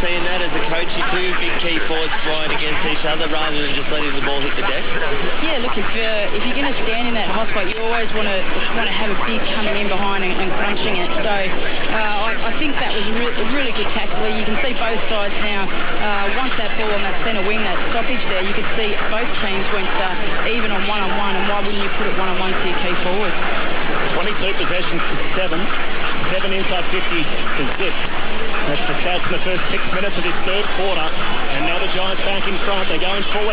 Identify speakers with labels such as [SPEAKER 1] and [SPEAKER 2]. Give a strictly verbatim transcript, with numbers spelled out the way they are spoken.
[SPEAKER 1] seeing that as a coach? You two big key forwards flying against each other rather than just letting the ball hit the deck?
[SPEAKER 2] Yeah, look, if you're, if you're going to stand in that hot spot, you always want to want to have a big coming in behind and, and crunching it. So uh, I, I think that was re- really good tactically. You can see both sides now. Uh, once that ball on that centre wing, that stoppage there, you could see both teams went uh, even on one-on-one, and why wouldn't you put it one-on-one to your key forwards?
[SPEAKER 3] twenty-two possessions to seven. Seven inside fifty to zip. That's the stats in the first six minutes of this third quarter. And now the Giants back in front. They're going forward.